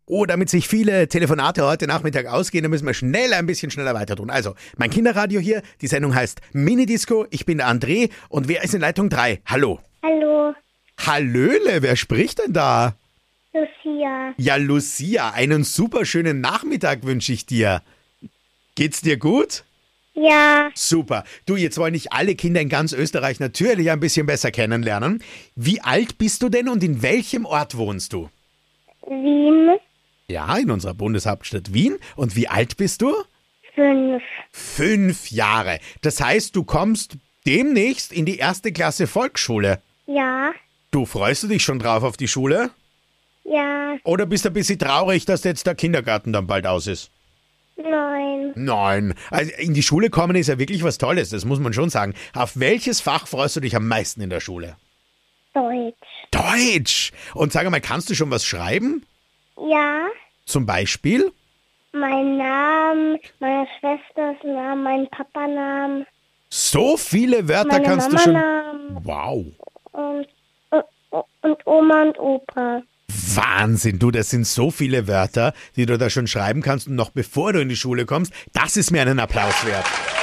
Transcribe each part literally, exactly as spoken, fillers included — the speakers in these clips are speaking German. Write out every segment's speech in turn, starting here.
Oh, damit sich viele Telefonate heute Nachmittag ausgehen, dann müssen wir schnell ein bisschen schneller weiter tun. Also, mein Kinderradio hier, die Sendung heißt Minidisco, ich bin der André und wer ist in Leitung drei? Hallo. Hallo, Hallöle, wer spricht denn da? Lucia. Ja, Lucia, einen super schönen Nachmittag wünsche ich dir. Geht's dir gut? Ja, Super. Du, jetzt wollen nicht alle Kinder in ganz Österreich natürlich ein bisschen besser kennenlernen. Wie alt bist du denn und in welchem Ort wohnst du? Wien, Ja, in unserer Bundeshauptstadt Wien. Und wie alt bist du? fünf. Fünf Jahre. Das heißt, du kommst demnächst in die erste Klasse Volksschule. Ja, Du, freust du dich schon drauf auf die Schule? ja, Oder bist du ein bisschen traurig, dass jetzt der Kindergarten dann bald aus ist? nein. Nein. Also in die Schule kommen ist ja wirklich was Tolles, das muss man schon sagen. Auf welches Fach freust du dich am meisten in der Schule? Deutsch. Deutsch! Und sag mal, kannst du schon was schreiben? Ja, Zum Beispiel? mein Name, meine Schwesters Namen, mein Papa-Namen, So viele Wörter meine kannst du schon... Mama-Namen Wow. und, und, und Oma und Opa. Wahnsinn, du, das sind so viele Wörter, die du da schon schreiben kannst und noch bevor du in die Schule kommst, das ist mir einen Applaus wert.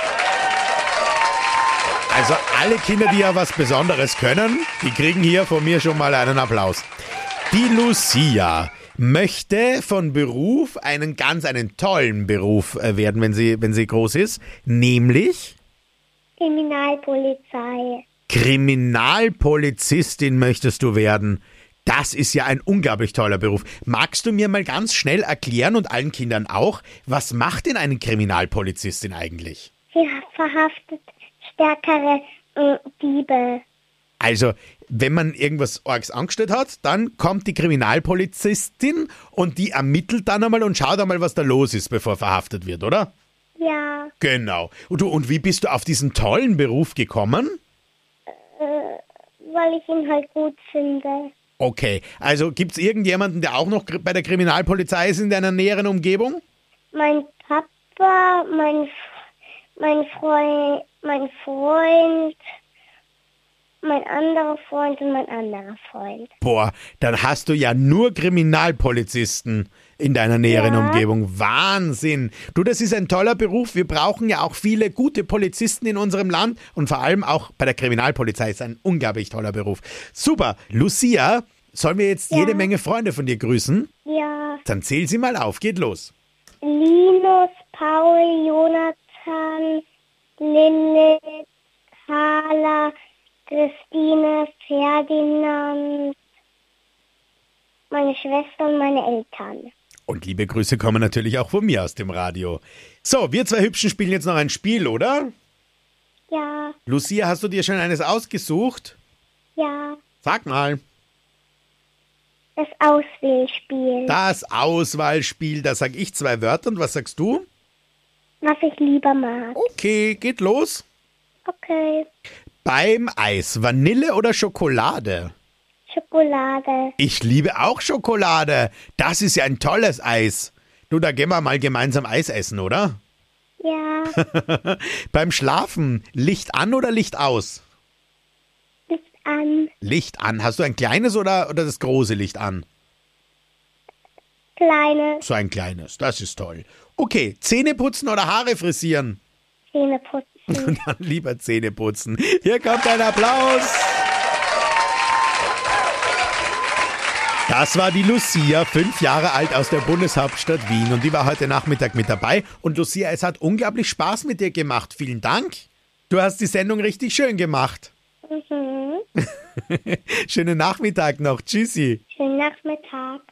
Also alle Kinder, die ja was Besonderes können, die kriegen hier von mir schon mal einen Applaus. Die Lucia möchte von Beruf einen ganz, einen tollen Beruf äh, werden, wenn sie, wenn sie groß ist, nämlich Kriminalpolizei. Kriminalpolizistin möchtest du werden. Das ist ja ein unglaublich toller Beruf. Magst du mir mal ganz schnell erklären und allen Kindern auch, was macht denn eine Kriminalpolizistin eigentlich? Sie verhaftet stärkere äh, Diebe. Also, wenn man irgendwas Orgs angestellt hat, dann kommt die Kriminalpolizistin und die ermittelt dann einmal und schaut einmal, was da los ist, bevor verhaftet wird, oder? Ja, Genau. Und, du, und wie bist du auf diesen tollen Beruf gekommen? weil ich ihn halt gut finde. Okay, also gibt's irgendjemanden, der auch noch gr- bei der Kriminalpolizei ist in deiner näheren Umgebung? Mein Papa, mein, F- mein Freund, mein Freund, mein anderer Freund und mein anderer Freund. Boah, dann hast du ja nur Kriminalpolizisten in deiner näheren Ja. Umgebung. Wahnsinn. Du, das ist ein toller Beruf. Wir brauchen ja auch viele gute Polizisten in unserem Land und vor allem auch bei der Kriminalpolizei ist ein unglaublich toller Beruf. Super. Lucia, sollen wir jetzt Ja. jede Menge Freunde von dir grüßen? Ja, Dann zähl sie mal auf. Geht los. Linus, Paul, Jonathan, Lilith, Carla, Christine, Ferdinand, meine Schwester und meine Eltern. Und liebe Grüße kommen natürlich auch von mir aus dem Radio. So, wir zwei Hübschen spielen jetzt noch ein Spiel, oder? Ja, Lucia, hast du dir schon eines ausgesucht? ja, Sag mal. das Auswählspiel. Das Auswahlspiel, da sag ich zwei Wörter und was sagst du? Was ich lieber mag. Okay, geht los. Okay, Beim Eis, Vanille oder Schokolade? Schokolade. Ich liebe auch Schokolade. Das ist ja ein tolles Eis. Du, da gehen wir mal gemeinsam Eis essen, oder? Ja, Beim Schlafen, Licht an oder Licht aus? Licht an. Licht an. Hast du ein kleines oder, oder das große Licht an? Kleine So ein kleines, das ist toll. Okay, Zähne putzen oder Haare frisieren? Zähne putzen. Dann lieber Zähne putzen. Hier kommt ein Applaus. Das war die Lucia, fünf Jahre alt aus der Bundeshauptstadt Wien und die war heute Nachmittag mit dabei. Und Lucia, es hat unglaublich Spaß mit dir gemacht. Vielen Dank. Du hast die Sendung richtig schön gemacht. Mhm. Schönen Nachmittag noch. Tschüssi. Schönen Nachmittag.